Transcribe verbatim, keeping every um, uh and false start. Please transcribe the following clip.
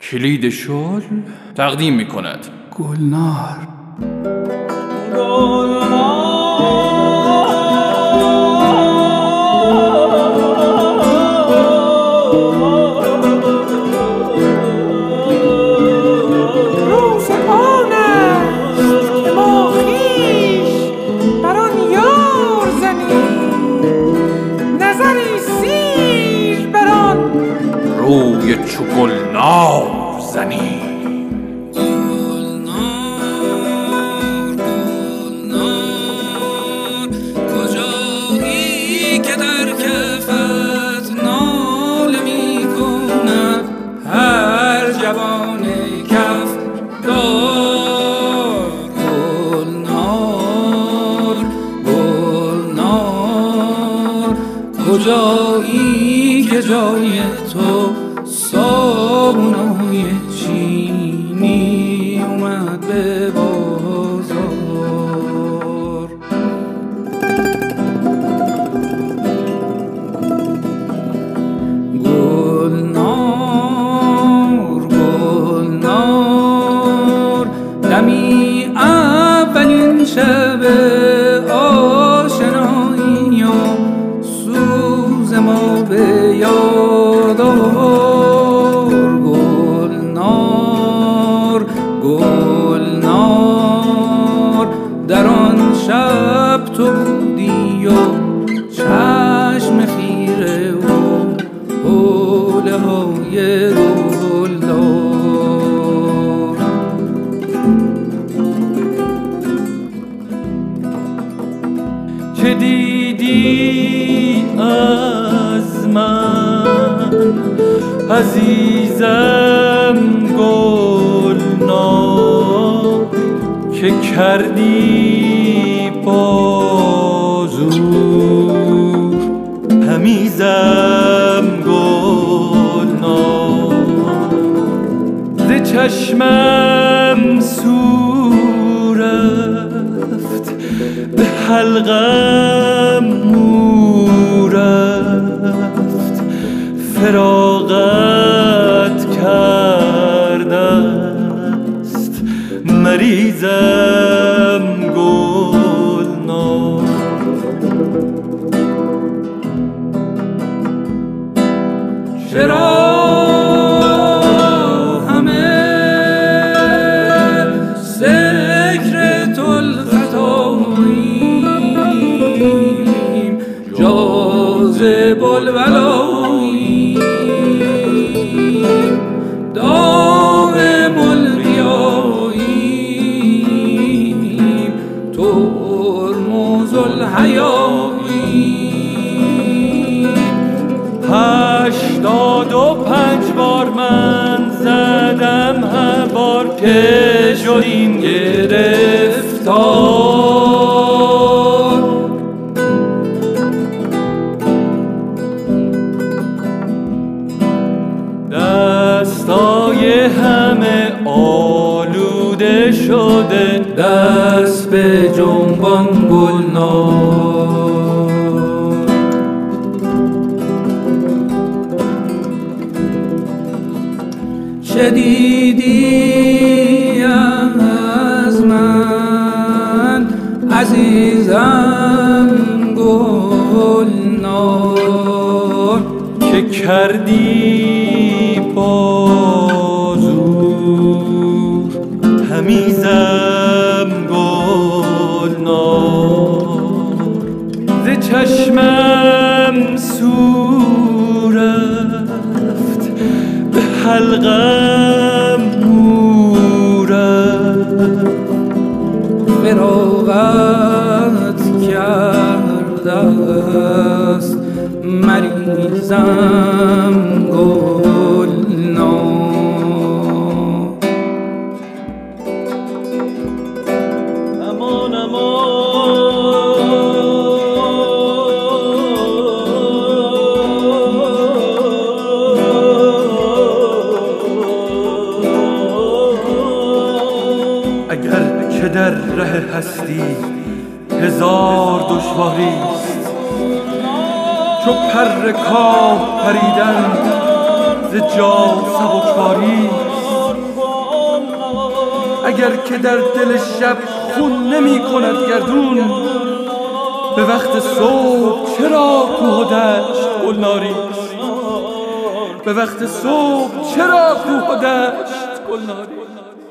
کلید شال تقدیم می کند گلنار. روی چو گلنار زنی. گلنار گلنار کجایی که در کفت ناله می کند هر جوان کف دار. گلنار گلنار کجایی که جای تو صابونای چینی اومد به بازار. گلنار گلنار دمی اولین شب آشنایی و سوز ما به یاد آور. گلنار گلنار در آن شب تو بودی و چشم خیره و حوله های گلدار. چه دیدی از من عزیزم گلنار که کردی بازور همیزم گلنار. ز چشمم سو رفت به حلقم مو رفت فراغت کردست مریضم گلنار. چرا همه ذکر تلختاییم جاذب الولاییم دائم الریاییم ترمز الحیاییم. هشتاد و پنج بار من زدم هر بار که شدیم گرفتار. دستای همه آلوده شده دست به جنبان گلنار. چه دیدی از من عزیزم گلنار که کردی بازور همیزم گلنار. ز چشمم سو رفت به حلقم مو رفت فراغت کرده است مریضم گلنار. امان امان اگر که در ره هستی هزار دشواریست چو پر کاه پریدن ز جا سبکباریست. مگر که در دل شب خون نمی کند گردون؟ به وقت صبح چرا کوه و دشت گلناریست؟ به وقت صبح چرا کوه و دشت گلناریست؟